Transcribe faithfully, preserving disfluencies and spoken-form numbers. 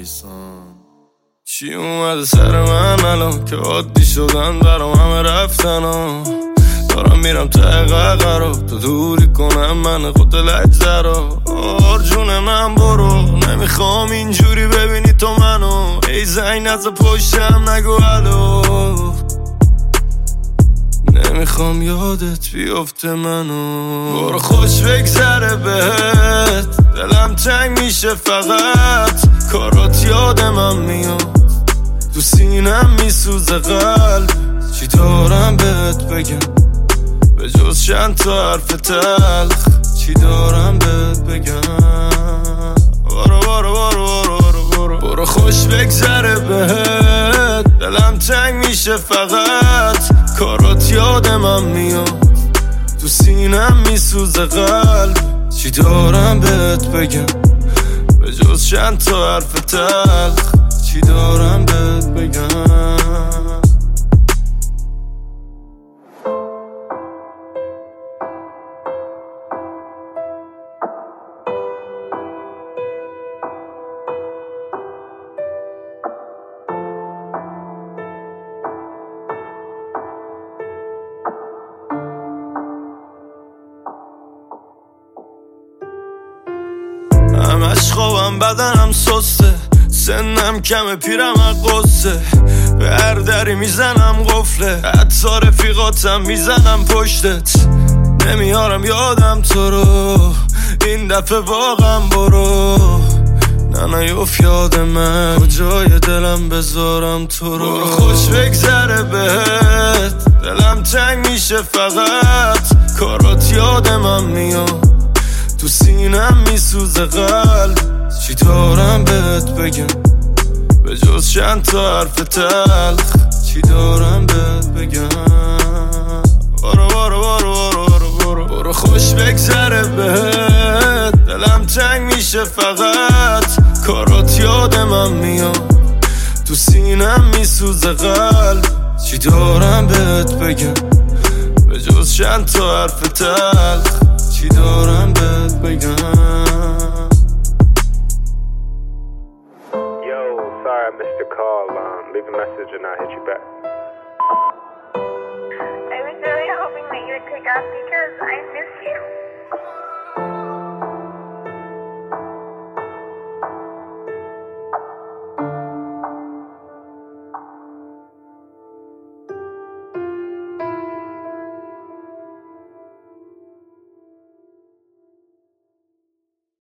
ایسان چی اومده سر من الان که عادی شدن برام همه رفتن ها دارم میرم ته قرار تو دوری کنم من خود لجزه رو آرجون من برو نمیخوام اینجوری ببینی تو منو ای زنگ از پشتم نگو الو نمیخوام یادت بیفته منو برو خوش بگذره بهت دلم تنگ میشه فقط کارات یاد من میاد تو سینم میسوزه قلب چی دارم بهت بگم به جز چند تا حرف تلخ چی دارم بهت بگم برو برو برو برو برو برو برو خوش بگذره بهت دلم تنگ میشه فقط کارات یاد من میاد تو سینم میسوزه قلب چی دارم بهت بگم به جز چند تا حرف تلخ چی دارم بهت بگم همش خوابم بدنم سسته سنم کم پیرم قصه به هر دری میزنم قفله حتی رفیقاتم میزنم پشتت نمیارم یادم تو رو این دفعه واقعا برو نه نیوف یاد من کجای دلم بذارم تو رو برو خوش بگذره بهت دلم تنگ میشه فقط کارات یاد من میاد تو سینم میسوزه قلب چی دارم بهت بگم به جز چند تا حرف تلخ چی دارم بهت بگم برو برو برو برو برو برو خوش بگذره بهت دلم تنگ میشه فقط کارات یاد من میاد تو سینم میسوزه قلب چی دارم بهت بگم به جز چند تا حرف تلخ چی دارم بهت بگم Sorry I missed your call. Um, leave a message and I'll hit you back. I was really hoping that you would pick up because I miss you.